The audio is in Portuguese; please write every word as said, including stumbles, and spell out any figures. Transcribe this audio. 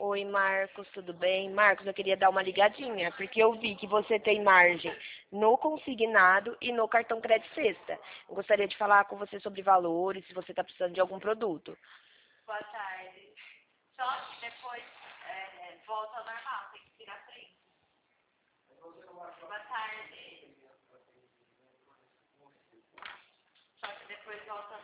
Oi, Marcos, tudo bem? Marcos, eu queria dar uma ligadinha, porque eu vi que você tem margem no consignado e no cartão crédito sexta. Eu gostaria de falar com você sobre valores, se você está precisando de algum produto. Boa tarde. Só que depois é, volta ao normal, tem que tirar print. Boa tarde. Só que depois volta ao